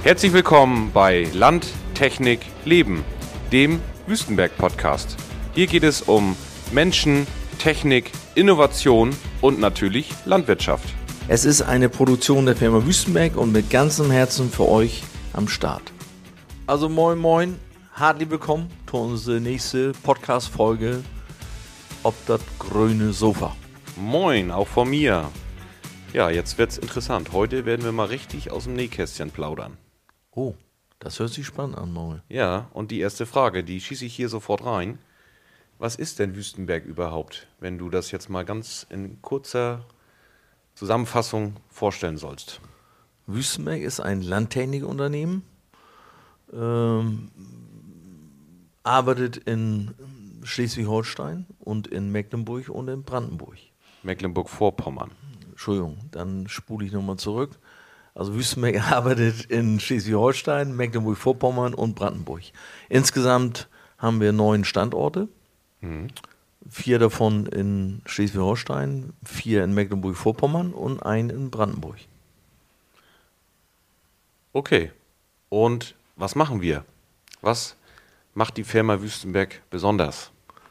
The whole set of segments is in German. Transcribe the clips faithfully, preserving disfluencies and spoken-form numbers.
Herzlich willkommen bei Land, Technik, Leben, dem Wüstenberg-Podcast. Hier geht es um Menschen, Technik, Innovation und natürlich Landwirtschaft. Es ist eine Produktion der Firma Wüstenberg und mit ganzem Herzen für euch am Start. Also moin moin, herzlich willkommen zu unserer nächsten Podcast-Folge Ob das grüne Sofa. Moin, auch von mir. Ja, jetzt wird's interessant. Heute werden wir mal richtig aus dem Nähkästchen plaudern. Oh, das hört sich spannend an, Maul. Ja, und die erste Frage, die schieße ich hier sofort rein. Was ist denn Wüstenberg überhaupt, wenn du das jetzt mal ganz in kurzer Zusammenfassung vorstellen sollst? Wüstenberg ist ein Landtechnikunternehmen, ähm, arbeitet in Schleswig-Holstein und in Mecklenburg und in Brandenburg. Mecklenburg-Vorpommern. Entschuldigung, dann spule ich nochmal zurück. Also Wüstenberg arbeitet in Schleswig-Holstein, Mecklenburg-Vorpommern und Brandenburg. Insgesamt haben wir neun Standorte. Mhm. Vier davon in Schleswig-Holstein, vier in Mecklenburg-Vorpommern und einen in Brandenburg. Okay. Und was machen wir? Was macht die Firma Wüstenberg besonders?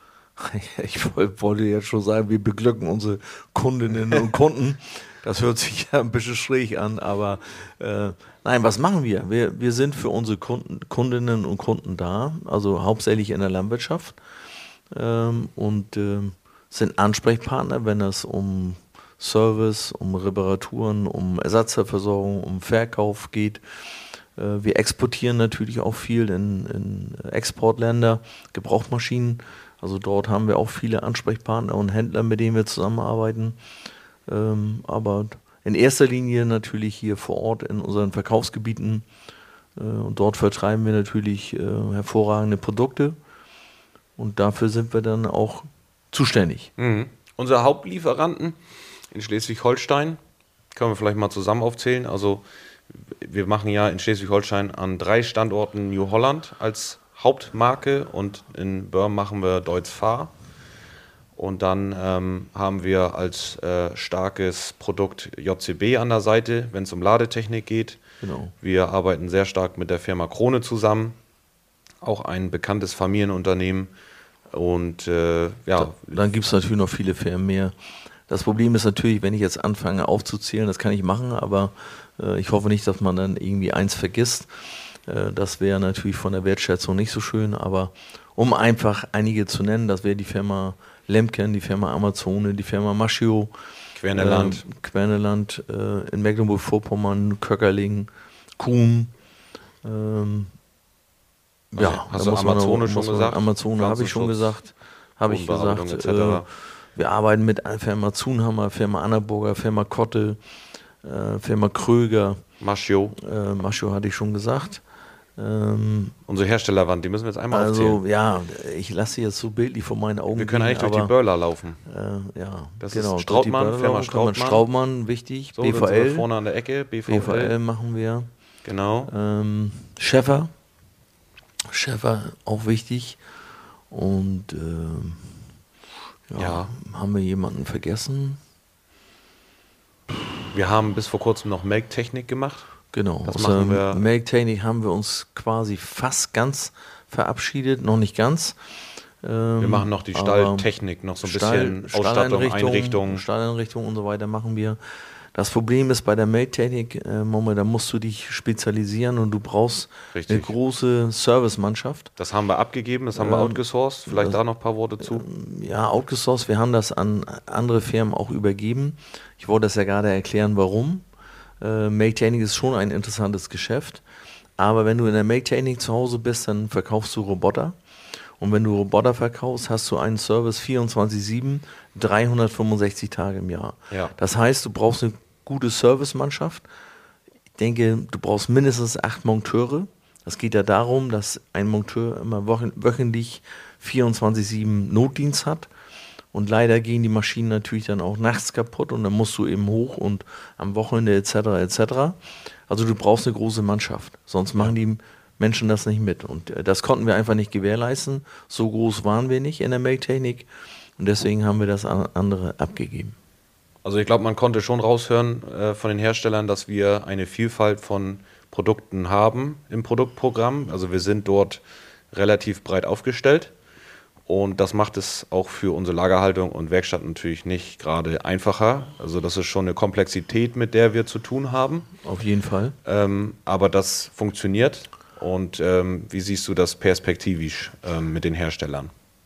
Ich wollte jetzt schon sagen, wir beglücken unsere Kundinnen und Kunden. Das hört sich ja ein bisschen schräg an, aber äh, nein, was machen wir? wir? Wir sind für unsere Kunden, Kundinnen und Kunden da, also hauptsächlich in der Landwirtschaft ähm, und äh, sind Ansprechpartner, wenn es um Service, um Reparaturen, um Ersatzteilversorgung, um Verkauf geht. Äh, wir exportieren natürlich auch viel in, in Exportländer, Gebrauchmaschinen. Also dort haben wir auch viele Ansprechpartner und Händler, mit denen wir zusammenarbeiten. Ähm, aber in erster Linie natürlich hier vor Ort in unseren Verkaufsgebieten. Äh, und dort vertreiben wir natürlich äh, hervorragende Produkte. Und dafür sind wir dann auch zuständig. Mhm. Unsere Hauptlieferanten in Schleswig-Holstein, können wir vielleicht mal zusammen aufzählen. Also wir machen ja in Schleswig-Holstein an drei Standorten New Holland als Hauptmarke und in Böhm machen wir Deutz Fahr. Und dann ähm, haben wir als äh, starkes Produkt J C B an der Seite, wenn es um Ladetechnik geht. Genau. Wir arbeiten sehr stark mit der Firma Krone zusammen, auch ein bekanntes Familienunternehmen. Und äh, ja. Da, dann gibt es natürlich noch viele Firmen mehr. Das Problem ist natürlich, wenn ich jetzt anfange aufzuzählen, das kann ich machen, aber äh, ich hoffe nicht, dass man dann irgendwie eins vergisst. Äh, das wäre natürlich von der Wertschätzung nicht so schön, aber um einfach einige zu nennen, das wäre die Firma Lemken, die Firma Amazone, die Firma Maschio, Querneland, äh, Querneland äh, in Mecklenburg-Vorpommern, Köckerling, Kuhn. Ähm, also, ja, hast da du muss man Amazone noch, schon muss man, gesagt? Amazone habe ich schon gesagt. Habe ich gesagt. Äh, wir arbeiten mit Firma Zunhammer, Firma Annaburger, Firma Kotte, äh, Firma Kröger. Maschio. Äh, Maschio hatte ich schon gesagt. Ähm, Unsere Herstellerwand, die müssen wir jetzt einmal also, aufzählen. ja, ich lasse sie jetzt so bildlich vor meinen Augen. Wir können gehen, eigentlich durch die Börler laufen. Äh, ja, das genau. ist Straubmann, Firma Straubmann. Straubmann, wichtig. So, B V L. Vorne an der Ecke, B V L. B V L machen wir. Genau. Ähm, Schäfer. Schäfer, auch wichtig. Und ähm, ja, ja. Haben wir jemanden vergessen? Wir haben bis vor kurzem noch Melktechnik gemacht. Genau, das aus machen der wir. Melktechnik haben wir uns quasi fast ganz verabschiedet, noch nicht ganz. Ähm, wir machen noch die Stalltechnik, noch so ein Stall, bisschen Ausstattung, Einrichtung. Stalleinrichtung und so weiter machen wir. Das Problem ist bei der Melktechnik, äh, Moment, da musst du dich spezialisieren und du brauchst Richtig. eine große Servicemannschaft. Das haben wir abgegeben, das haben ähm, wir outgesourced. Vielleicht das, da noch ein paar Worte zu. Ähm, ja, outgesourced, wir haben das an andere Firmen auch übergeben. Ich wollte das ja gerade erklären, warum. Äh, Melktechnik ist schon ein interessantes Geschäft, aber wenn du in der Melktechnik zu Hause bist, dann verkaufst du Roboter. Und wenn du Roboter verkaufst, hast du einen Service vierundzwanzig sieben, dreihundertfünfundsechzig Tage im Jahr. Ja. Das heißt, du brauchst eine gute Servicemannschaft. Ich denke, du brauchst mindestens acht Monteure. Es geht ja darum, dass ein Monteur immer wöchentlich vierundzwanzig sieben Notdienst hat. Und leider gehen die Maschinen natürlich dann auch nachts kaputt und dann musst du eben hoch und am Wochenende et cetera et cetera. Also du brauchst eine große Mannschaft, sonst machen die Menschen das nicht mit. Und das konnten wir einfach nicht gewährleisten. So groß waren wir nicht in der Melktechnik und deswegen haben wir das an andere abgegeben. Also ich glaube, man konnte schon raushören äh, von den Herstellern, dass wir eine Vielfalt von Produkten haben im Produktprogramm. Also wir sind dort relativ breit aufgestellt. Und das macht es auch für unsere Lagerhaltung und Werkstatt natürlich nicht gerade einfacher. Also das ist schon eine Komplexität, mit der wir zu tun haben. Auf jeden Fall. Ähm, aber das funktioniert. Und ähm, wie siehst du das perspektivisch ähm, mit den Herstellern?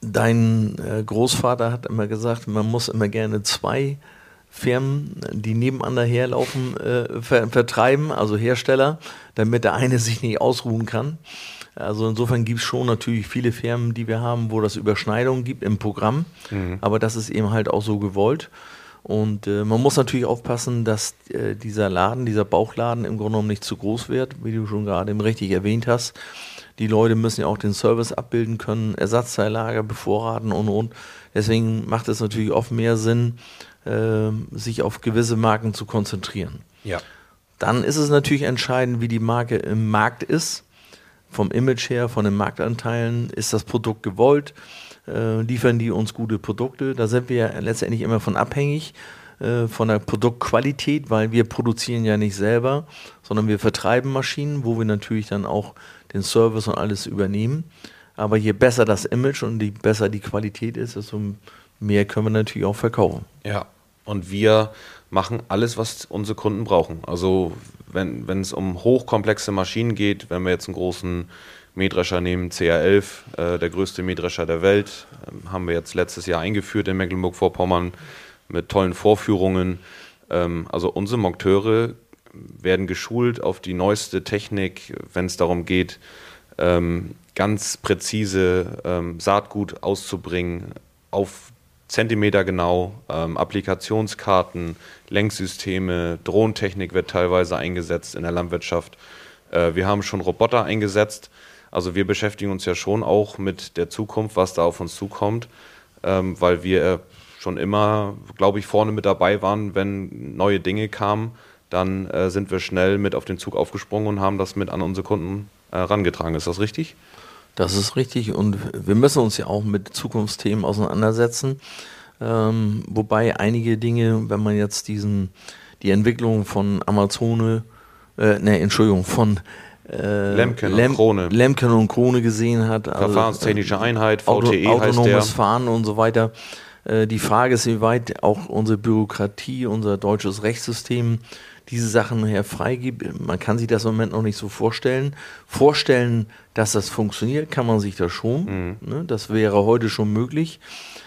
Dein äh, Großvater hat immer gesagt, man muss immer gerne zwei Firmen, die nebeneinander herlaufen, äh, ver vertreiben, also Hersteller, damit der eine sich nicht ausruhen kann. Also insofern gibt es schon natürlich viele Firmen, die wir haben, wo das Überschneidungen gibt im Programm, mhm. aber das ist eben halt auch so gewollt. Und äh, man muss natürlich aufpassen, dass äh, dieser Laden, dieser Bauchladen im Grunde genommen nicht zu groß wird, wie du schon gerade eben richtig erwähnt hast. Die Leute müssen ja auch den Service abbilden können, Ersatzteillager bevorraten und und. Deswegen macht es natürlich oft mehr Sinn, äh, sich auf gewisse Marken zu konzentrieren. Ja. Dann ist es natürlich entscheidend, wie die Marke im Markt ist. Vom Image her, von den Marktanteilen, ist das Produkt gewollt, äh, liefern die uns gute Produkte. Da sind wir ja letztendlich immer von abhängig, äh, von der Produktqualität, weil wir produzieren ja nicht selber, sondern wir vertreiben Maschinen, wo wir natürlich dann auch den Service und alles übernehmen. Aber je besser das Image und je besser die Qualität ist, desto mehr können wir natürlich auch verkaufen. Ja, und wir machen alles, was unsere Kunden brauchen. Also wenn wenn es um hochkomplexe Maschinen geht, wenn wir jetzt einen großen Mähdrescher nehmen, C R elf, äh, der größte Mähdrescher der Welt, äh, haben wir jetzt letztes Jahr eingeführt in Mecklenburg-Vorpommern mit tollen Vorführungen. Ähm, also unsere Monteure werden geschult auf die neueste Technik, wenn es darum geht, ähm, ganz präzise ähm, Saatgut auszubringen, auf Zentimeter genau, ähm, Applikationskarten, Lenksysteme, Drohntechnik wird teilweise eingesetzt in der Landwirtschaft. Äh, wir haben schon Roboter eingesetzt. Also wir beschäftigen uns ja schon auch mit der Zukunft, was da auf uns zukommt, ähm, weil wir schon immer, glaube ich, vorne mit dabei waren, wenn neue Dinge kamen, dann äh, sind wir schnell mit auf den Zug aufgesprungen und haben das mit an unsere Kunden äh, rangetragen. Ist das richtig? Das ist richtig und wir müssen uns ja auch mit Zukunftsthemen auseinandersetzen, ähm, wobei einige Dinge, wenn man jetzt diesen die Entwicklung von Amazone, äh, ne, Entschuldigung, von äh, Lemken Lem und Krone. Lemken und Krone gesehen hat. Also, Verfahrenstechnische Einheit, V T E Auto, heißt der. Autonomes Fahren und so weiter. Äh, die Frage ist, wie weit auch unsere Bürokratie, unser deutsches Rechtssystem diese Sachen her freigibt. Man kann sich das im Moment noch nicht so vorstellen. Vorstellen, dass das funktioniert, kann man sich das schon. Mhm. Ne? Das wäre heute schon möglich.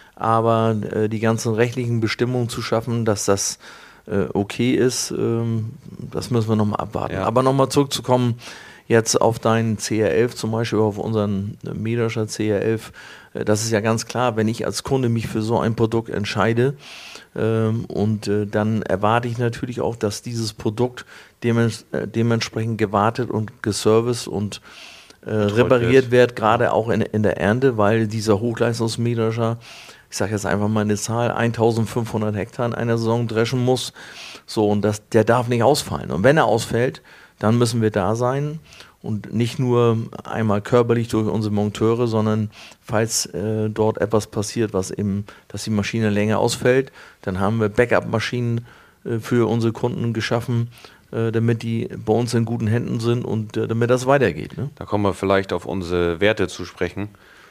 Aber äh, die ganzen rechtlichen Bestimmungen zu schaffen, dass das äh, okay ist, ähm, das müssen wir nochmal abwarten. Ja. Aber nochmal zurückzukommen, jetzt auf deinen C R elf zum Beispiel, auf unseren Mähdrescher C R elf, äh, das ist ja ganz klar, wenn ich als Kunde mich für so ein Produkt entscheide, ähm, und äh, dann erwarte ich natürlich auch, dass dieses Produkt dements äh, dementsprechend gewartet und geserviced und äh, repariert wird, wird gerade auch in, in der Ernte, weil dieser Hochleistungsmähdrescher, ich sage jetzt einfach mal eine Zahl, eintausendfünfhundert Hektar in einer Saison dreschen muss, so, und das, der darf nicht ausfallen. Und wenn er ausfällt, dann müssen wir da sein und nicht nur einmal körperlich durch unsere Monteure, sondern falls äh, dort etwas passiert, was eben, dass die Maschine länger ausfällt, dann haben wir Backup-Maschinen äh, für unsere Kunden geschaffen, äh, damit die bei uns in guten Händen sind und äh, damit das weitergeht. Ne? Da kommen wir vielleicht auf unsere Werte zu sprechen.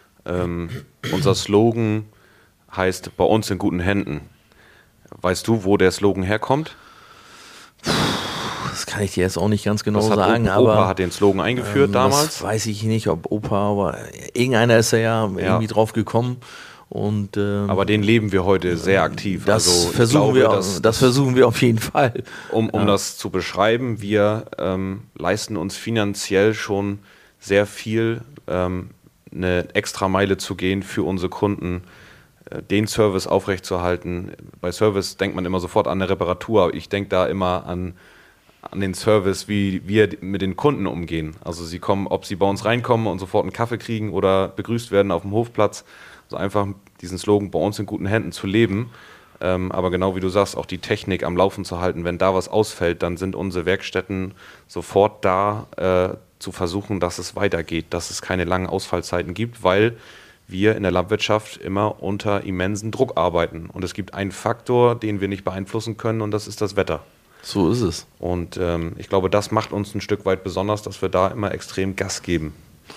Ähm, unser Slogan heißt bei uns in guten Händen. Weißt du, wo der Slogan herkommt? Das kann ich dir jetzt auch nicht ganz genau das hat sagen. Opa, aber Opa hat den Slogan eingeführt ähm, damals. Das weiß ich nicht, ob Opa, aber irgendeiner ist ja, ja. irgendwie drauf gekommen. Und, ähm, aber den leben wir heute sehr aktiv. Das, also versuchen, glaube, wir, dass, das versuchen wir auf jeden Fall. Um, um ja. das zu beschreiben, wir ähm, leisten uns finanziell schon sehr viel, ähm, eine Extrameile zu gehen für unsere Kunden, äh, den Service aufrechtzuerhalten. Bei Service denkt man immer sofort an eine Reparatur. Ich denke da immer an an den Service, wie wir mit den Kunden umgehen. Also sie kommen, ob sie bei uns reinkommen und sofort einen Kaffee kriegen oder begrüßt werden auf dem Hofplatz. Also einfach diesen Slogan, bei uns in guten Händen zu leben. Ähm, aber genau wie du sagst, auch die Technik am Laufen zu halten. Wenn da was ausfällt, dann sind unsere Werkstätten sofort da, äh, zu versuchen, dass es weitergeht, dass es keine langen Ausfallzeiten gibt, weil wir in der Landwirtschaft immer unter immensen Druck arbeiten. Und es gibt einen Faktor, den wir nicht beeinflussen können, und das ist das Wetter. So ist es. Und ähm, ich glaube, das macht uns ein Stück weit besonders, dass wir da immer extrem Gas geben.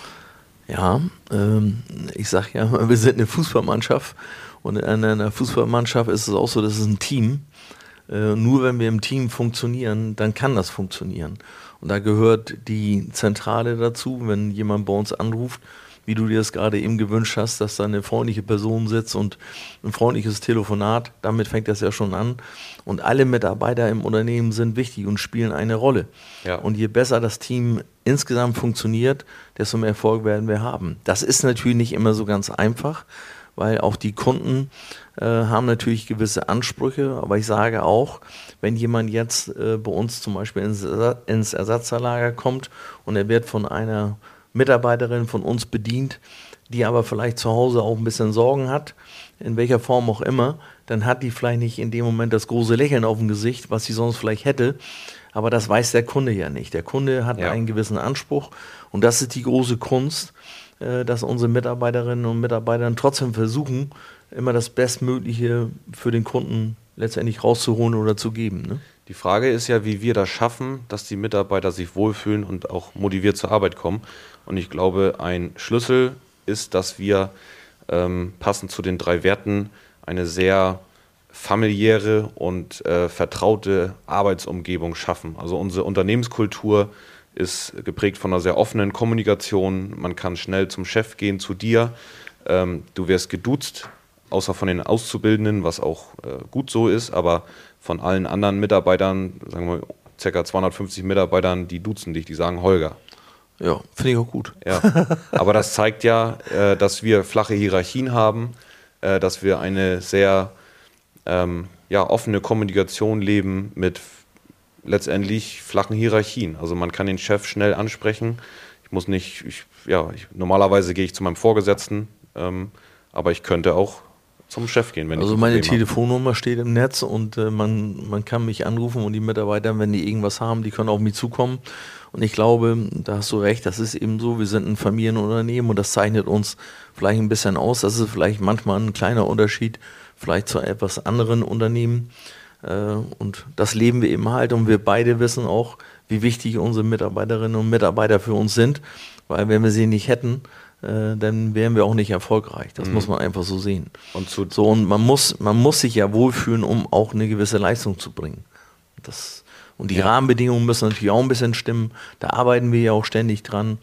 Ja, ähm, ich sage ja, wir sind eine Fußballmannschaft und in einer Fußballmannschaft ist es auch so, das ist ein Team. Äh, nur wenn wir im Team funktionieren, dann kann das funktionieren. Und da gehört die Zentrale dazu, wenn jemand bei uns anruft, wie du dir das gerade eben gewünscht hast, dass da eine freundliche Person sitzt und ein freundliches Telefonat, damit fängt das ja schon an. Und alle Mitarbeiter im Unternehmen sind wichtig und spielen eine Rolle. Ja. Und je besser das Team insgesamt funktioniert, desto mehr Erfolg werden wir haben. Das ist natürlich nicht immer so ganz einfach, weil auch die Kunden äh, haben natürlich gewisse Ansprüche, aber ich sage auch, wenn jemand jetzt äh, bei uns zum Beispiel ins, ins Ersatzlager kommt und er wird von einer Mitarbeiterin von uns bedient, die aber vielleicht zu Hause auch ein bisschen Sorgen hat, in welcher Form auch immer, dann hat die vielleicht nicht in dem Moment das große Lächeln auf dem Gesicht, was sie sonst vielleicht hätte, aber das weiß der Kunde ja nicht. Der Kunde hat ja einen gewissen Anspruch und das ist die große Kunst, dass unsere Mitarbeiterinnen und Mitarbeiter trotzdem versuchen, immer das Bestmögliche für den Kunden letztendlich rauszuholen oder zu geben. Ne? Die Frage ist ja, wie wir das schaffen, dass die Mitarbeiter sich wohlfühlen und auch motiviert zur Arbeit kommen. Und ich glaube, ein Schlüssel ist, dass wir ähm, passend zu den drei Werten eine sehr familiäre und äh, vertraute Arbeitsumgebung schaffen. Also unsere Unternehmenskultur ist geprägt von einer sehr offenen Kommunikation. Man kann schnell zum Chef gehen, zu dir. Ähm, du wirst geduzt, außer von den Auszubildenden, was auch äh, gut so ist, aber von allen anderen Mitarbeitern, sagen wir ca. zweihundertfünfzig Mitarbeitern, die duzen dich, die sagen Holger. Ja, finde ich auch gut. Ja, aber das zeigt ja, äh, dass wir flache Hierarchien haben, äh, dass wir eine sehr ähm, ja, offene Kommunikation leben mit letztendlich flachen Hierarchien. Also man kann den Chef schnell ansprechen. Ich muss nicht, ich, ja, ich, normalerweise gehe ich zu meinem Vorgesetzten, ähm, aber ich könnte auch zum Chef gehen, wenn also ich meine Problem Telefonnummer steht im Netz und äh, man, man kann mich anrufen und die Mitarbeiter, wenn die irgendwas haben, die können auf mich zukommen. Und ich glaube, da hast du recht, das ist eben so, wir sind ein Familienunternehmen und das zeichnet uns vielleicht ein bisschen aus. Das ist vielleicht manchmal ein kleiner Unterschied, vielleicht zu etwas anderen Unternehmen. Äh, und das leben wir eben halt und wir beide wissen auch, wie wichtig unsere Mitarbeiterinnen und Mitarbeiter für uns sind, weil wenn wir sie nicht hätten, äh, dann wären wir auch nicht erfolgreich. Das mhm. muss man einfach so sehen. Und zu so und man muss, man muss sich ja wohlfühlen, um auch eine gewisse Leistung zu bringen. Das Und die ja. Rahmenbedingungen müssen natürlich auch ein bisschen stimmen. Da arbeiten wir ja auch ständig dran.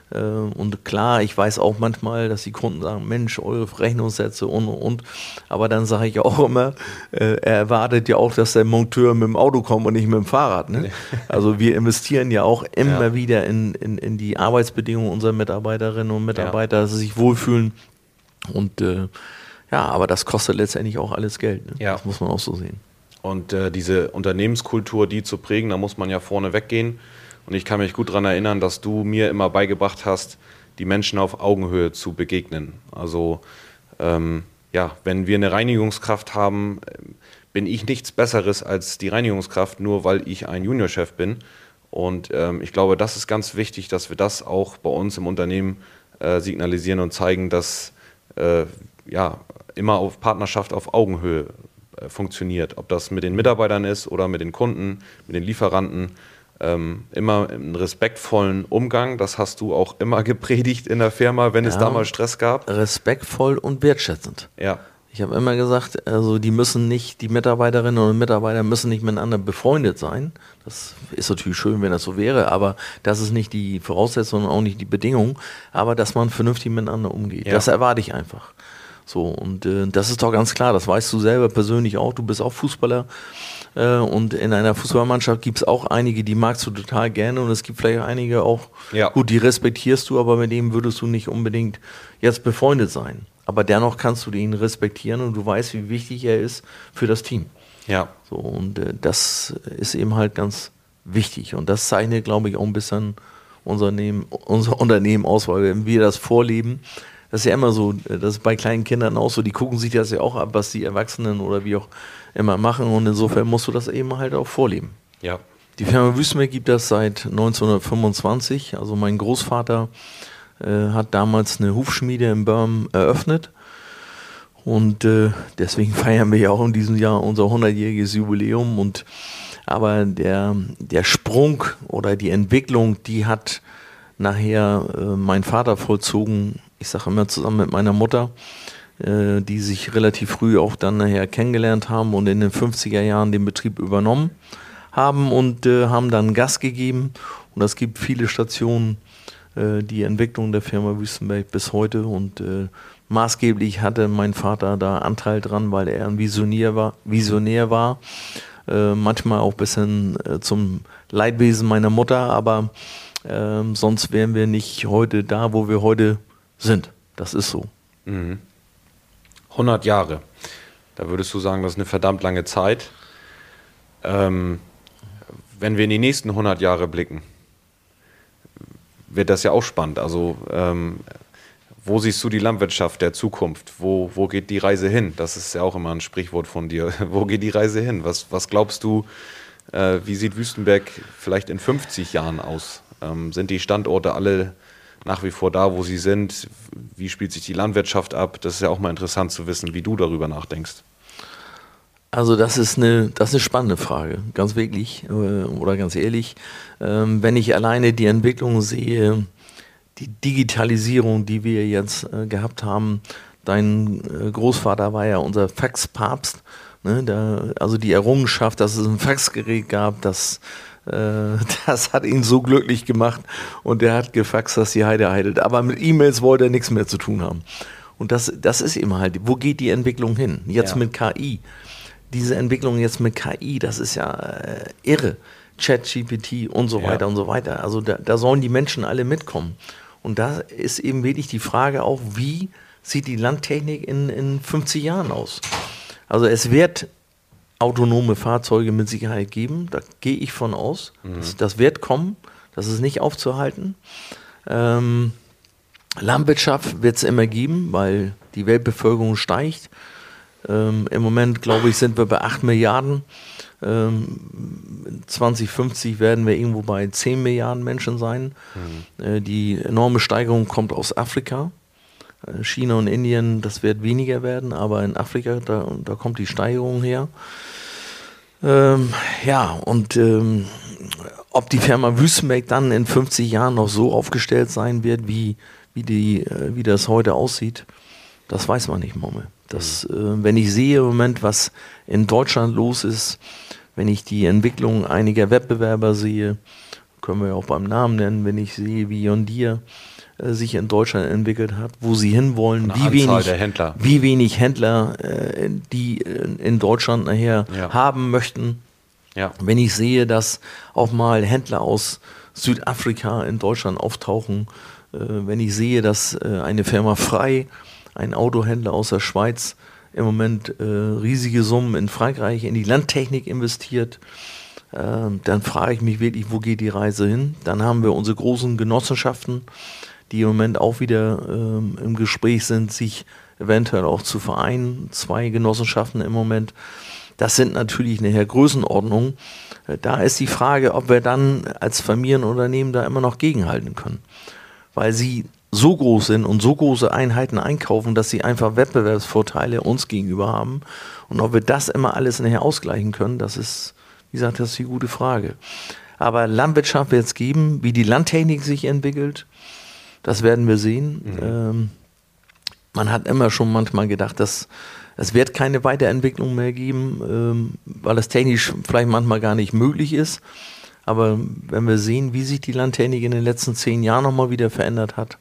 Und klar, ich weiß auch manchmal, dass die Kunden sagen, Mensch, eure Rechnungssätze und, und, und. Aber dann sage ich auch immer, er erwartet ja auch, dass der Monteur mit dem Auto kommt und nicht mit dem Fahrrad. Ne? Also wir investieren ja auch immer ja. wieder in, in, in die Arbeitsbedingungen unserer Mitarbeiterinnen und Mitarbeiter, ja. dass sie sich wohlfühlen. Und äh, ja, aber das kostet letztendlich auch alles Geld. Ne? Ja. Das muss man auch so sehen. Und äh, diese Unternehmenskultur, die zu prägen, da muss man ja vorne weggehen. Und ich kann mich gut daran erinnern, dass du mir immer beigebracht hast, die Menschen auf Augenhöhe zu begegnen. Also ähm, ja, wenn wir eine Reinigungskraft haben, bin ich nichts Besseres als die Reinigungskraft, nur weil ich ein Juniorchef bin. Und ähm, ich glaube, das ist ganz wichtig, dass wir das auch bei uns im Unternehmen äh, signalisieren und zeigen, dass äh, ja, immer auf Partnerschaft auf Augenhöhe funktioniert, ob das mit den Mitarbeitern ist oder mit den Kunden, mit den Lieferanten, ähm, immer einen respektvollen Umgang, das hast du auch immer gepredigt in der Firma, wenn ja, es da mal Stress gab. Respektvoll und wertschätzend. Ja. Ich habe immer gesagt, also die müssen nicht, die Mitarbeiterinnen und Mitarbeiter müssen nicht miteinander befreundet sein. Das ist natürlich schön, wenn das so wäre, aber das ist nicht die Voraussetzung und auch nicht die Bedingung, aber dass man vernünftig miteinander umgeht. Ja. Das erwarte ich einfach. So, und äh, das ist doch ganz klar, das weißt du selber persönlich auch, du bist auch Fußballer äh, und in einer Fußballmannschaft gibt es auch einige, die magst du total gerne und es gibt vielleicht einige auch, ja. gut, die respektierst du, aber mit denen würdest du nicht unbedingt jetzt befreundet sein. Aber dennoch kannst du ihn respektieren und du weißt, wie wichtig er ist für das Team. Ja. So, und äh, das ist eben halt ganz wichtig und das zeichnet, glaube ich, auch ein bisschen unser Unternehmen, unser Unternehmen aus, weil wenn wir das vorleben, das ist ja immer so, das ist bei kleinen Kindern auch so, die gucken sich das ja auch ab, was die Erwachsenen oder wie auch immer machen und insofern musst du das eben halt auch vorleben. Ja. Die Firma Wüstenberg gibt das seit neunzehnhundertfünfundzwanzig, also mein Großvater äh, hat damals eine Hufschmiede in Böhmen eröffnet und äh, deswegen feiern wir ja auch in diesem Jahr unser hundertjähriges Jubiläum und Aber der, der Sprung oder die Entwicklung, die hat nachher äh, mein Vater vollzogen, ich sage immer zusammen mit meiner Mutter, äh, die sich relativ früh auch dann nachher kennengelernt haben und in den fünfziger Jahren den Betrieb übernommen haben und äh, haben dann Gas gegeben. Und es gibt viele Stationen, äh, die Entwicklung der Firma Wüstenberg bis heute und äh, maßgeblich hatte mein Vater da Anteil dran, weil er ein Visionär war, Visionär war. Äh, manchmal auch ein bisschen äh, zum Leidwesen meiner Mutter, aber äh, sonst wären wir nicht heute da, wo wir heute sind. Das ist so. Mhm. hundert Jahre. Da würdest du sagen, das ist eine verdammt lange Zeit. Ähm, wenn wir in die nächsten hundert Jahre blicken, wird das ja auch spannend. Also ähm, wo siehst du die Landwirtschaft der Zukunft? Wo, wo geht die Reise hin? Das ist ja auch immer ein Sprichwort von dir. Wo geht die Reise hin? Was, was glaubst du, äh, wie sieht Wüstenberg vielleicht in fünfzig Jahren aus? Ähm, sind die Standorte alle nach wie vor da, wo sie sind? Wie spielt sich die Landwirtschaft ab? Das ist ja auch mal interessant zu wissen, wie du darüber nachdenkst. Also das ist eine, das ist eine spannende Frage, ganz wirklich äh, oder ganz ehrlich. Ähm, wenn ich alleine die Entwicklung sehe, die Digitalisierung, die wir jetzt äh, gehabt haben, dein äh, Großvater war ja unser Faxpapst, ne? Da, also die Errungenschaft, dass es ein Faxgerät gab, das, äh, das hat ihn so glücklich gemacht und der hat gefaxt, dass die Heide heidet. Aber mit E-Mails wollte er nichts mehr zu tun haben. Und das, das ist eben halt, wo geht die Entwicklung hin? Jetzt ja. mit K I. Diese Entwicklung jetzt mit K I, das ist ja äh, irre. ChatGPT und so weiter ja. und so weiter. Also da, da sollen die Menschen alle mitkommen. Und da ist eben wirklich die Frage auch, wie sieht die Landtechnik in, in fünfzig Jahren aus? Also es wird autonome Fahrzeuge mit Sicherheit geben, da gehe ich von aus. Mhm. Das, das wird kommen, das ist nicht aufzuhalten. Ähm, Landwirtschaft wird es immer geben, weil die Weltbevölkerung steigt. Ähm, Im Moment, glaube ich, sind wir bei acht Milliarden. Ähm, zwanzig fünfzig werden wir irgendwo bei zehn Milliarden Menschen sein. Mhm. Äh, die enorme Steigerung kommt aus Afrika. Äh, China und Indien, das wird weniger werden, aber in Afrika, da, da kommt die Steigerung her. Ähm, ja, und ähm, ob die Firma Wüstenberg dann in fünfzig Jahren noch so aufgestellt sein wird, wie, wie, die, äh, wie das heute aussieht, das weiß man nicht, Momme. Das, äh, wenn ich sehe im Moment, was in Deutschland los ist, wenn ich die Entwicklung einiger Wettbewerber sehe, können wir ja auch beim Namen nennen, wenn ich sehe, wie John Deere äh, sich in Deutschland entwickelt hat, wo sie hinwollen, wie wenig, der Händler. wie wenig Händler äh, die in, in Deutschland nachher ja. haben möchten. Ja. Wenn ich sehe, dass auch mal Händler aus Südafrika in Deutschland auftauchen, äh, wenn ich sehe, dass äh, eine Firma Frei, ein Autohändler aus der Schweiz, im Moment äh, riesige Summen in Frankreich in die Landtechnik investiert, äh, dann frage ich mich wirklich, wo geht die Reise hin? Dann haben wir unsere großen Genossenschaften, die im Moment auch wieder äh, im Gespräch sind, sich eventuell auch zu vereinen. Zwei Genossenschaften im Moment. Das sind natürlich nachher Größenordnungen. Äh, da ist die Frage, ob wir dann als Familienunternehmen da immer noch gegenhalten können. Weil sie so groß sind und so große Einheiten einkaufen, dass sie einfach Wettbewerbsvorteile uns gegenüber haben. Und ob wir das immer alles nachher ausgleichen können, das ist, wie gesagt, das ist die gute Frage. Aber Landwirtschaft wird es geben, wie die Landtechnik sich entwickelt, das werden wir sehen. Mhm. Ähm, man hat immer schon manchmal gedacht, dass es wird keine Weiterentwicklung mehr geben, ähm, weil es technisch vielleicht manchmal gar nicht möglich ist. Aber wenn wir sehen, wie sich die Landtechnik in den letzten zehn Jahren nochmal wieder verändert hat,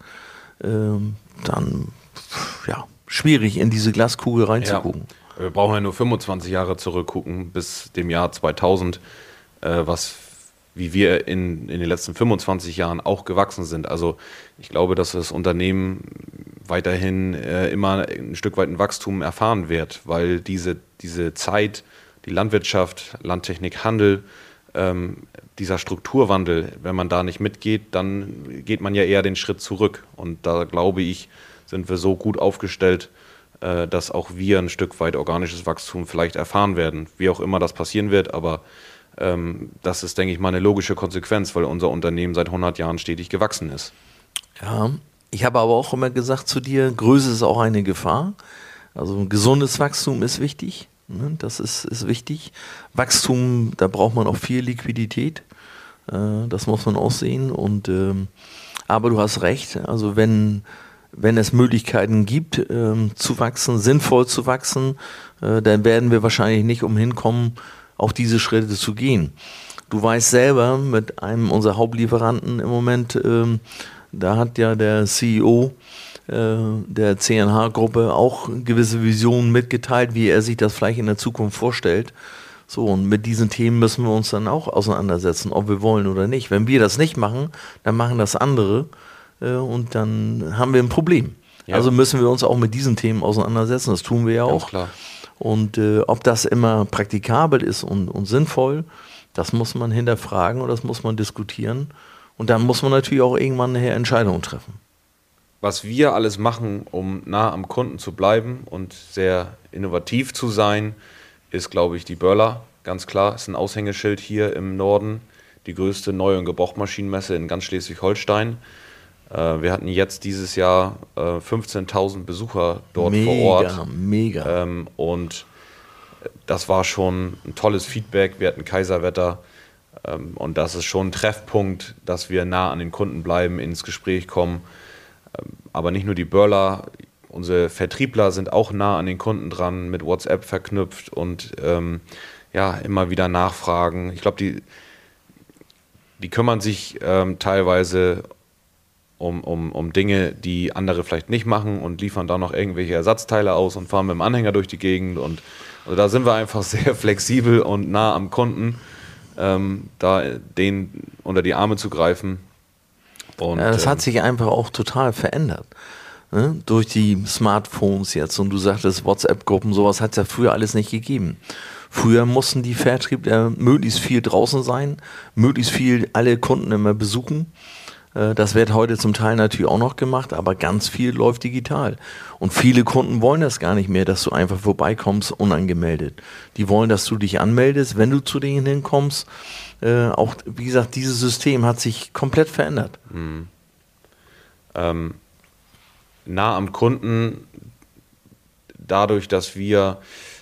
ähm, dann ja, schwierig in diese Glaskugel reinzugucken. Ja, wir brauchen ja nur fünfundzwanzig Jahre zurückgucken bis dem Jahr zweitausend, äh, was, wie wir in, in den letzten fünfundzwanzig Jahren auch gewachsen sind. Also ich glaube, dass das Unternehmen weiterhin äh, immer ein Stück weit ein Wachstum erfahren wird, weil diese, diese Zeit, die Landwirtschaft, Landtechnik, Handel, ähm, dieser Strukturwandel, wenn man da nicht mitgeht, dann geht man ja eher den Schritt zurück. Und da glaube ich, sind wir so gut aufgestellt, äh, dass auch wir ein Stück weit organisches Wachstum vielleicht erfahren werden. Wie auch immer das passieren wird, aber ähm, das ist, denke ich mal, eine logische Konsequenz, weil unser Unternehmen seit hundert Jahren stetig gewachsen ist. Ja, ich habe aber auch immer gesagt zu dir, Größe ist auch eine Gefahr. Also ein gesundes Wachstum ist wichtig. Ne? Das ist, ist wichtig. Wachstum, da braucht man auch viel Liquidität. Äh, das muss man auch sehen. Und, ähm, aber du hast recht, also wenn, wenn es Möglichkeiten gibt, ähm, zu wachsen, sinnvoll zu wachsen, äh, dann werden wir wahrscheinlich nicht umhin kommen, auch diese Schritte zu gehen. Du weißt selber, mit einem unserer Hauptlieferanten im Moment, ähm, da hat ja der C E O äh, der C N H-Gruppe auch gewisse Visionen mitgeteilt, wie er sich das vielleicht in der Zukunft vorstellt. So, und mit diesen Themen müssen wir uns dann auch auseinandersetzen, ob wir wollen oder nicht. Wenn wir das nicht machen, dann machen das andere äh, und dann haben wir ein Problem. Ja. Also müssen wir uns auch mit diesen Themen auseinandersetzen, das tun wir ja auch. Klar. Und äh, ob das immer praktikabel ist und, und sinnvoll, das muss man hinterfragen und das muss man diskutieren. Und dann muss man natürlich auch irgendwann eine Entscheidung treffen. Was wir alles machen, um nah am Kunden zu bleiben und sehr innovativ zu sein, ist, glaube ich, die Böhrler. Ganz klar, ist ein Aushängeschild hier im Norden. Die größte Neu- und Gebrauchtmaschinenmesse in ganz Schleswig-Holstein. Äh, wir hatten jetzt dieses Jahr äh, fünfzehntausend Besucher dort mega, vor Ort. Mega, mega. Ähm, und das war schon ein tolles Feedback. Wir hatten Kaiserwetter. Ähm, und das ist schon ein Treffpunkt, dass wir nah an den Kunden bleiben, ins Gespräch kommen. Ähm, aber nicht nur die Böhrler, unsere Vertriebler sind auch nah an den Kunden dran, mit WhatsApp verknüpft und ähm, ja, immer wieder nachfragen. Ich glaube, die, die kümmern sich ähm, teilweise um, um, um Dinge, die andere vielleicht nicht machen und liefern da noch irgendwelche Ersatzteile aus und fahren mit dem Anhänger durch die Gegend. Und also da sind wir einfach sehr flexibel und nah am Kunden, ähm, da denen unter die Arme zu greifen. Und, ja, das ähm, hat sich einfach auch total verändert. Ne? Durch die Smartphones jetzt und du sagtest WhatsApp-Gruppen, sowas hat es ja früher alles nicht gegeben. Früher mussten die Vertriebler möglichst viel draußen sein, möglichst viel alle Kunden immer besuchen. Das wird heute zum Teil natürlich auch noch gemacht, aber ganz viel läuft digital. Und viele Kunden wollen das gar nicht mehr, dass du einfach vorbeikommst, unangemeldet. Die wollen, dass du dich anmeldest, wenn du zu denen hinkommst. Äh, auch, wie gesagt, dieses System hat sich komplett verändert. Mhm. Ähm, nah am Kunden, dadurch, dass wir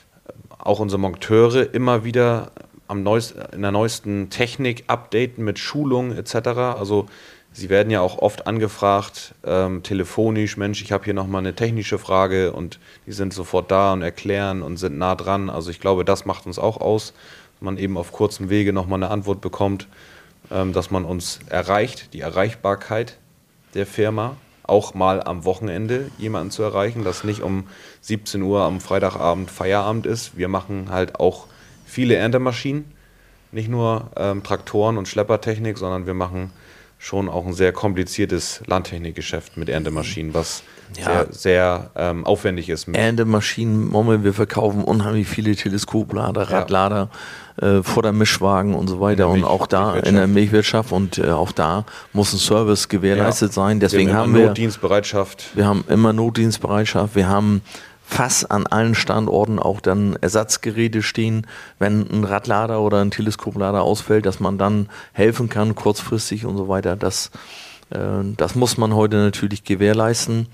auch unsere Monteure immer wieder am neuesten, in der neuesten Technik updaten mit Schulungen et cetera. Also sie werden ja auch oft angefragt, ähm, telefonisch, Mensch, ich habe hier nochmal eine technische Frage und die sind sofort da und erklären und sind nah dran. Also ich glaube, das macht uns auch aus, dass man eben auf kurzem Wege nochmal eine Antwort bekommt, ähm, dass man uns erreicht, die Erreichbarkeit der Firma, auch mal am Wochenende jemanden zu erreichen, dass nicht um siebzehn Uhr am Freitagabend Feierabend ist. Wir machen halt auch viele Erntemaschinen, nicht nur ähm, Traktoren und Schleppertechnik, sondern wir machen schon auch ein sehr kompliziertes Landtechnikgeschäft mit Erntemaschinen, was ja sehr, sehr ähm, aufwendig ist. Erntemaschinen, Moment, wir verkaufen unheimlich viele Teleskoplader, Radlader, ja. äh, Vordermischwagen und so weiter und auch da in der Milchwirtschaft und äh, auch da muss ein Service gewährleistet ja. sein. Deswegen wir haben, haben wir Notdienstbereitschaft. Wir haben immer Notdienstbereitschaft, wir haben fast an allen Standorten auch dann Ersatzgeräte stehen, wenn ein Radlader oder ein Teleskoplader ausfällt, dass man dann helfen kann, kurzfristig und so weiter. Das, äh, das muss man heute natürlich gewährleisten.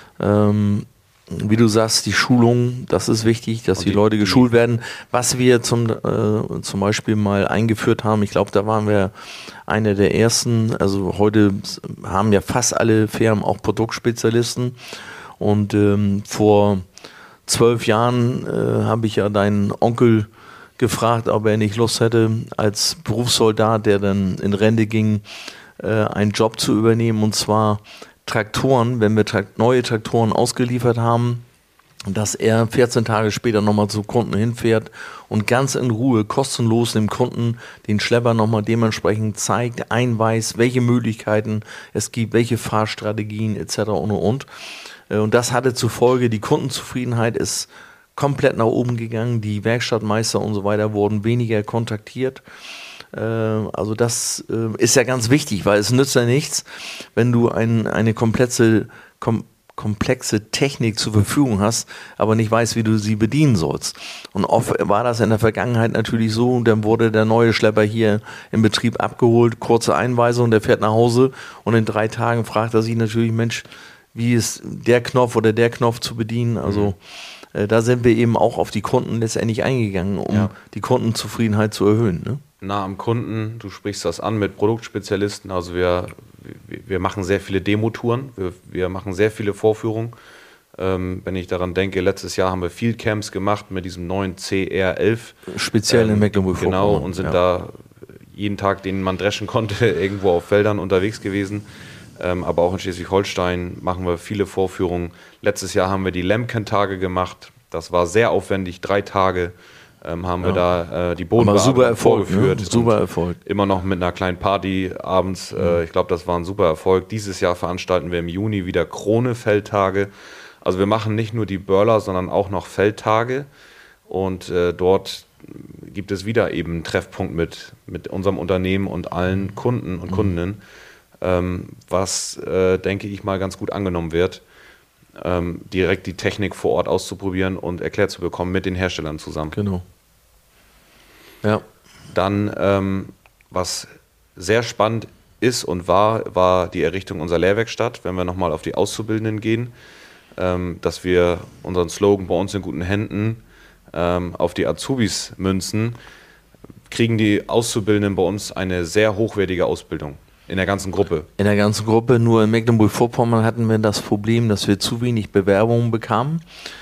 Ähm, wie du sagst, die Schulung, das ist wichtig, dass die, die Leute geschult werden. Was wir zum, äh, zum Beispiel mal eingeführt haben, ich glaube, da waren wir einer der ersten, also heute haben ja fast alle Firmen auch Produktspezialisten und ähm, vor zwölf Jahren äh, habe ich ja deinen Onkel gefragt, ob er nicht Lust hätte, als Berufssoldat, der dann in Rente ging, äh, einen Job zu übernehmen, und zwar Traktoren, wenn wir Trakt- neue Traktoren ausgeliefert haben, dass er vierzehn Tage später nochmal zum Kunden hinfährt und ganz in Ruhe, kostenlos dem Kunden den Schlepper nochmal dementsprechend zeigt, einweist, welche Möglichkeiten es gibt, welche Fahrstrategien et cetera und und und. Und das hatte zur Folge, die Kundenzufriedenheit ist komplett nach oben gegangen, die Werkstattmeister und so weiter wurden weniger kontaktiert. Also das ist ja ganz wichtig, weil es nützt ja nichts, wenn du ein, eine komplexe, kom, komplexe Technik zur Verfügung hast, aber nicht weißt, wie du sie bedienen sollst. Und oft war das in der Vergangenheit natürlich so, dann wurde der neue Schlepper hier im Betrieb abgeholt, kurze Einweisung, der fährt nach Hause und in drei Tagen fragt er sich natürlich, Mensch, wie ist der Knopf oder der Knopf zu bedienen? Also äh, da sind wir eben auch auf die Kunden letztendlich eingegangen, um ja. die Kundenzufriedenheit zu erhöhen. Ne? Nah am Kunden, du sprichst das an mit Produktspezialisten, also wir, wir, wir machen sehr viele Demotouren, wir, wir machen sehr viele Vorführungen. Ähm, wenn ich daran denke, letztes Jahr haben wir Field Camps gemacht mit diesem neuen C R elf. Speziell ähm, in Mecklenburg-Vorpommern. Genau, und sind ja. da jeden Tag, den man dreschen konnte, irgendwo auf Feldern unterwegs gewesen. Ähm, aber auch in Schleswig-Holstein machen wir viele Vorführungen. Letztes Jahr haben wir die Lemken-Tage gemacht. Das war sehr aufwendig, drei Tage ähm, haben ja. wir da äh, die Bodenbearbeitung vorgeführt. Ne? Super Erfolg. Immer noch mit einer kleinen Party abends. Mhm. Äh, ich glaube, das war ein super Erfolg. Dieses Jahr veranstalten wir im Juni wieder Krone-Feldtage. Also wir machen nicht nur die Börler, sondern auch noch Feldtage und äh, dort gibt es wieder eben einen Treffpunkt mit, mit unserem Unternehmen und allen Kunden und Kundinnen, ähm, was, äh, denke ich mal, ganz gut angenommen wird, ähm, direkt die Technik vor Ort auszuprobieren und erklärt zu bekommen mit den Herstellern zusammen. Genau. Ja. Dann, ähm, was sehr spannend ist und war, war die Errichtung unserer Lehrwerkstatt, wenn wir nochmal auf die Auszubildenden gehen. Dass wir unseren Slogan bei uns in guten Händen ähm, auf die Azubis münzen, kriegen die Auszubildenden bei uns eine sehr hochwertige Ausbildung in der ganzen Gruppe. In der ganzen Gruppe, nur in Mecklenburg-Vorpommern hatten wir das Problem, dass wir zu wenig Bewerbungen bekamen.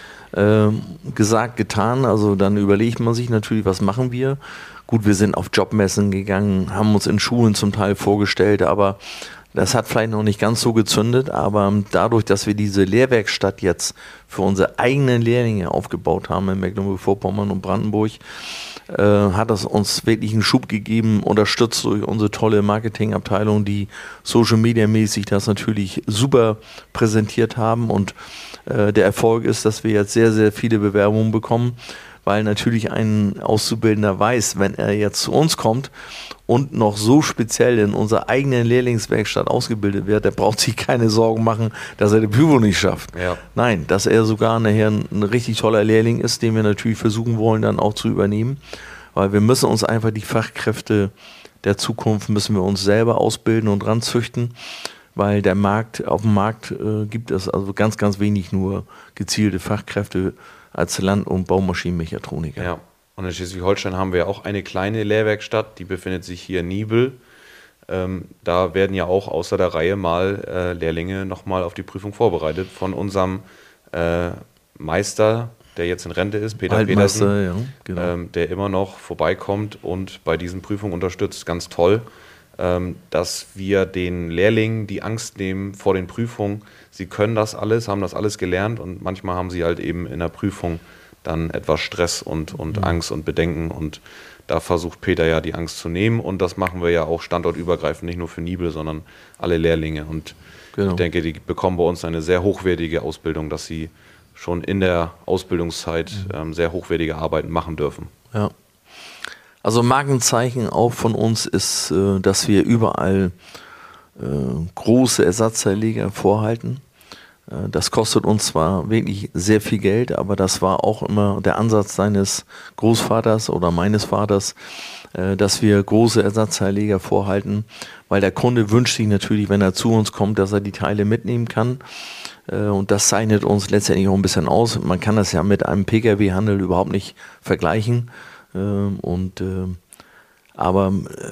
Ähm, gesagt, getan, also dann überlegt man sich natürlich, was machen wir. Gut, wir sind auf Jobmessen gegangen, haben uns in Schulen zum Teil vorgestellt, aber das hat vielleicht noch nicht ganz so gezündet, aber dadurch, dass wir diese Lehrwerkstatt jetzt für unsere eigenen Lehrlinge aufgebaut haben in Mecklenburg-Vorpommern und Brandenburg, äh, hat das uns wirklich einen Schub gegeben, unterstützt durch unsere tolle Marketingabteilung, die Social-Media-mäßig das natürlich super präsentiert haben und äh, der Erfolg ist, dass wir jetzt sehr, sehr viele Bewerbungen bekommen, weil natürlich ein Auszubildender weiß, wenn er jetzt zu uns kommt und noch so speziell in unserer eigenen Lehrlingswerkstatt ausgebildet wird, der braucht sich keine Sorgen machen, dass er die Prüfung nicht schafft. Ja. Nein, dass er sogar nachher ein, ein richtig toller Lehrling ist, den wir natürlich versuchen wollen, dann auch zu übernehmen, weil wir müssen uns einfach die Fachkräfte der Zukunft müssen wir uns selber ausbilden und ranzüchten, weil der Markt, auf dem Markt äh, gibt es also ganz, ganz wenig nur gezielte Fachkräfte als Land- und Baumaschinenmechatroniker. Ja. Und in Schleswig-Holstein haben wir ja auch eine kleine Lehrwerkstatt, die befindet sich hier in Niebel. Ähm, da werden ja auch außer der Reihe mal äh, Lehrlinge nochmal auf die Prüfung vorbereitet von unserem äh, Meister, der jetzt in Rente ist, Peter Petersen, ja, genau. ähm, der immer noch vorbeikommt und bei diesen Prüfungen unterstützt. Ganz toll, ähm, dass wir den Lehrlingen die Angst nehmen vor den Prüfungen. Sie können das alles, haben das alles gelernt und manchmal haben sie halt eben in der Prüfung dann etwas Stress und, und mhm. Angst und Bedenken und da versucht Peter ja die Angst zu nehmen und das machen wir ja auch standortübergreifend, nicht nur für Niebel, sondern alle Lehrlinge und genau. Ich denke, die bekommen bei uns eine sehr hochwertige Ausbildung, dass sie schon in der Ausbildungszeit mhm. ähm, sehr hochwertige Arbeiten machen dürfen. Ja. Also Markenzeichen auch von uns ist, äh, dass wir überall äh, große Ersatzteilleger vorhalten. Das kostet uns zwar wirklich sehr viel Geld, aber das war auch immer der Ansatz seines Großvaters oder meines Vaters, dass wir große Ersatzteilleger vorhalten, weil der Kunde wünscht sich natürlich, wenn er zu uns kommt, dass er die Teile mitnehmen kann. Und das zeichnet uns letztendlich auch ein bisschen aus. Man kann das ja mit einem Pkw-Handel überhaupt nicht vergleichen. Und, aber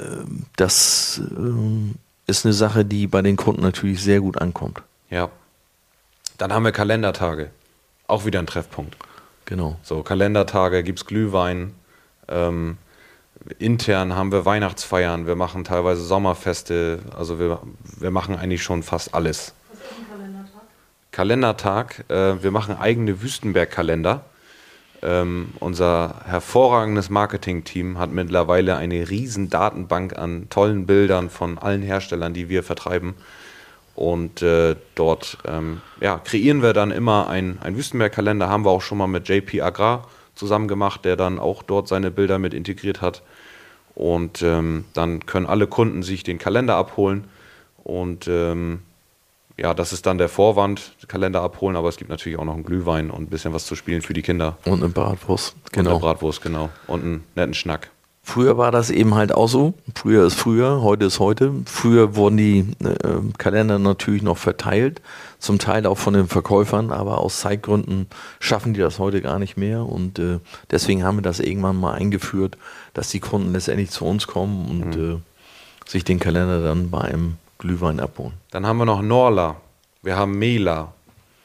das ist eine Sache, die bei den Kunden natürlich sehr gut ankommt. Ja. Dann haben wir Kalendertage, auch wieder ein Treffpunkt. Genau. So, Kalendertage, gibt es Glühwein, ähm, intern haben wir Weihnachtsfeiern, wir machen teilweise Sommerfeste, also wir, wir machen eigentlich schon fast alles. Was ist ein Kalendertag? Kalendertag, äh, wir machen eigene Wüstenberg-Kalender. Ähm, unser hervorragendes Marketing-Team hat mittlerweile eine riesen Datenbank an tollen Bildern von allen Herstellern, die wir vertreiben. Und äh, dort ähm, ja, kreieren wir dann immer ein, ein Wüstenberg-Kalender, haben wir auch schon mal mit J P Agrar zusammen gemacht, der dann auch dort seine Bilder mit integriert hat. Und ähm, dann können alle Kunden sich den Kalender abholen. Und ähm, ja, das ist dann der Vorwand, Kalender abholen, aber es gibt natürlich auch noch einen Glühwein und ein bisschen was zu spielen für die Kinder. Und eine Bratwurst, genau. Und eine Bratwurst, genau. Und einen netten Schnack. Früher war das eben halt auch so. Früher ist früher, heute ist heute. Früher wurden die äh, Kalender natürlich noch verteilt, zum Teil auch von den Verkäufern, aber aus Zeitgründen schaffen die das heute gar nicht mehr. Und äh, deswegen haben wir das irgendwann mal eingeführt, dass die Kunden letztendlich zu uns kommen und mhm. äh, sich den Kalender dann bei einem Glühwein abholen. Dann haben wir noch Norla, wir haben Mela.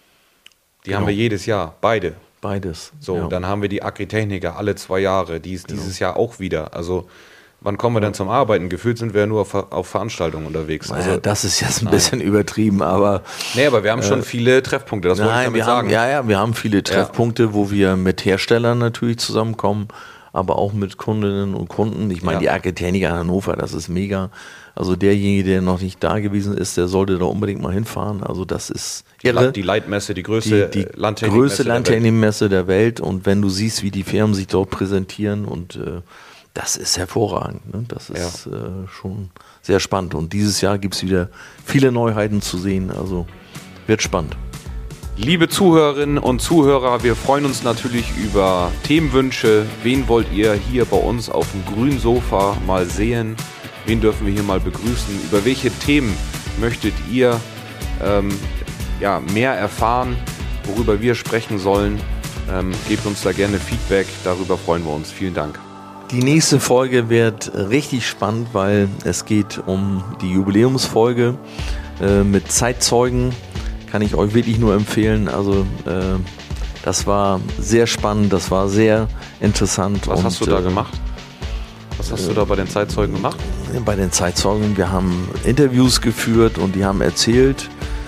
Die genau. haben wir jedes Jahr, beide. Beides. So, ja. Dann haben wir die Agritechniker alle zwei Jahre, die ist genau. dieses Jahr auch wieder. Also wann kommen wir denn zum Arbeiten? Gefühlt sind wir ja nur auf, auf Veranstaltungen unterwegs. Also, also, das ist jetzt ein nein. bisschen übertrieben, aber... Nee, aber wir haben äh, schon viele Treffpunkte, das nein, wollte ich damit wir sagen. Haben, ja, ja, wir haben viele Treffpunkte, ja. wo wir mit Herstellern natürlich zusammenkommen, aber auch mit Kundinnen und Kunden. Ich meine, ja. die Agritechniker in Hannover, das ist mega. Also derjenige, der noch nicht da gewesen ist, der sollte da unbedingt mal hinfahren. Also das ist irre. Die Leitmesse, die größte die, die Landtechnikmesse, größte Landtechnikmesse der, der Welt. Und wenn du siehst, wie die Firmen sich dort präsentieren, und äh, das ist hervorragend. Ne? Das ist ja. äh, schon sehr spannend. Und dieses Jahr gibt es wieder viele Neuheiten zu sehen. Also wird spannend. Liebe Zuhörerinnen und Zuhörer, wir freuen uns natürlich über Themenwünsche. Wen wollt ihr hier bei uns auf dem grünen Sofa mal sehen? Wen dürfen wir hier mal begrüßen? Über welche Themen möchtet ihr ähm, ja, mehr erfahren, worüber wir sprechen sollen? Ähm, gebt uns da gerne Feedback, darüber freuen wir uns. Vielen Dank. Die nächste Folge wird richtig spannend, weil es geht um die Jubiläumsfolge äh, mit Zeitzeugen. Kann ich euch wirklich nur empfehlen. Also äh, das war sehr spannend, das war sehr interessant. Was und, hast du da äh, gemacht? Was hast äh, du da bei den Zeitzeugen gemacht? Bei den Zeitzeugen, wir haben Interviews geführt und die haben erzählt,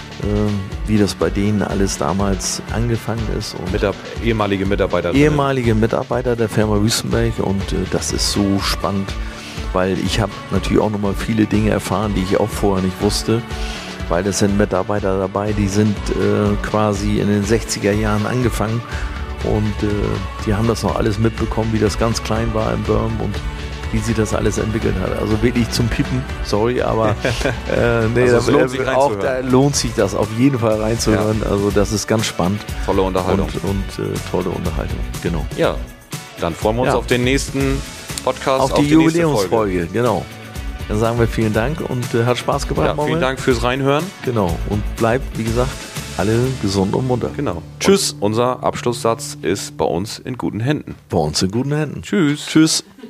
äh, wie das bei denen alles damals angefangen ist. Und Mitab- ehemalige Mitarbeiter. Ehemalige Mitarbeiter der Firma Wüstenberg, und äh, das ist so spannend, weil ich habe natürlich auch nochmal viele Dinge erfahren, die ich auch vorher nicht wusste. Weil es sind Mitarbeiter dabei, die sind äh, quasi in den sechziger Jahren angefangen und äh, die haben das noch alles mitbekommen, wie das ganz klein war in Böhm und wie sie das alles entwickelt hat. Also wirklich zum Piepen, sorry, aber äh, nee, also lohnt sich auch da lohnt sich das auf jeden Fall reinzuhören. Ja. Also das ist ganz spannend. Tolle Unterhaltung. Und, und äh, tolle Unterhaltung, genau. Ja, dann freuen wir uns ja. auf den nächsten Podcast. Auf, auf die, die Jubiläumsfolge, genau. Dann sagen wir vielen Dank und äh, hat Spaß gebracht. Ja, vielen Dank fürs Reinhören. Genau. Und bleibt, wie gesagt, alle gesund und munter. Genau. Tschüss. Und unser Abschlusssatz ist bei uns in guten Händen. Bei uns in guten Händen. Tschüss. Tschüss.